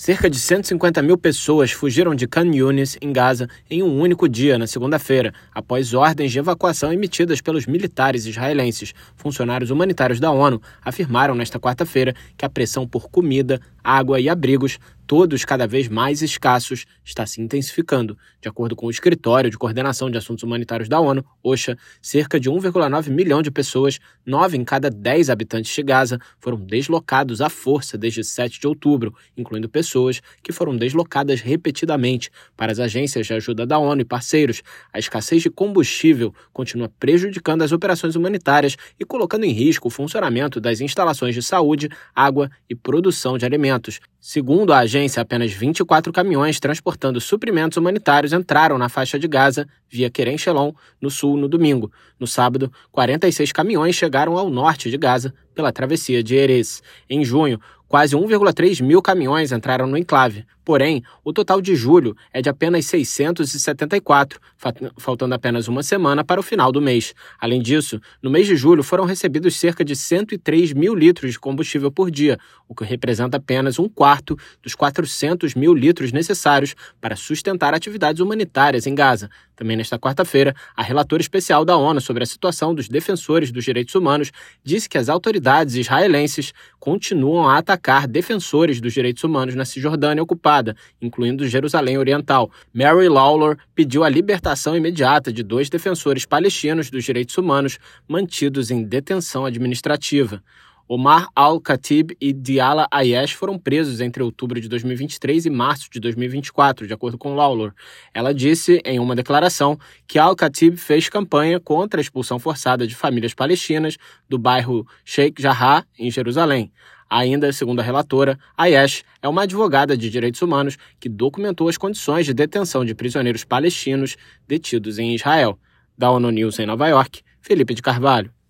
Cerca de 150 mil pessoas fugiram de Khan Yunis, em Gaza, em um único dia, na segunda-feira, após ordens de evacuação emitidas pelos militares israelenses. Funcionários humanitários da ONU afirmaram nesta quarta-feira que a pressão por comida, água e abrigos, todos cada vez mais escassos, está se intensificando. De acordo com o Escritório de Coordenação de Assuntos Humanitários da ONU, OCHA, cerca de 1,9 milhão de pessoas, 9 em cada 10 habitantes de Gaza, foram deslocados à força desde 7 de outubro, incluindo pessoas que foram deslocadas repetidamente. Para as agências de ajuda da ONU e parceiros, a escassez de combustível continua prejudicando as operações humanitárias e colocando em risco o funcionamento das instalações de saúde, água e produção de alimentos. Segundo a agência, apenas 24 caminhões transportando suprimentos humanitários entraram na faixa de Gaza via Kerem Shalom, no sul, no domingo. No sábado, 46 caminhões chegaram ao norte de Gaza pela travessia de Erez. Em junho, quase 1,3 mil caminhões entraram no enclave. Porém, o total de julho é de apenas 674, faltando apenas uma semana para o final do mês. Além disso, no mês de julho foram recebidos cerca de 103 mil litros de combustível por dia, o que representa apenas um quarto dos 400 mil litros necessários para sustentar atividades humanitárias em Gaza. Também nesta quarta-feira, a relatora especial da ONU sobre a situação dos defensores dos direitos humanos disse que as autoridades israelenses continuam a atacar defensores dos direitos humanos na Cisjordânia ocupada, incluindo Jerusalém Oriental. Mary Lawlor pediu a libertação imediata de 2 defensores palestinos dos direitos humanos mantidos em detenção administrativa. Omar al-Khatib e Diala Ayesh foram presos entre outubro de 2023 e março de 2024, de acordo com Lawlor. Ela disse em uma declaração que al-Khatib fez campanha contra a expulsão forçada de famílias palestinas do bairro Sheikh Jarrah, em Jerusalém. Ainda, segundo a relatora, Ayesh é uma advogada de direitos humanos que documentou as condições de detenção de prisioneiros palestinos detidos em Israel. Da ONU News em Nova York, Felipe de Carvalho.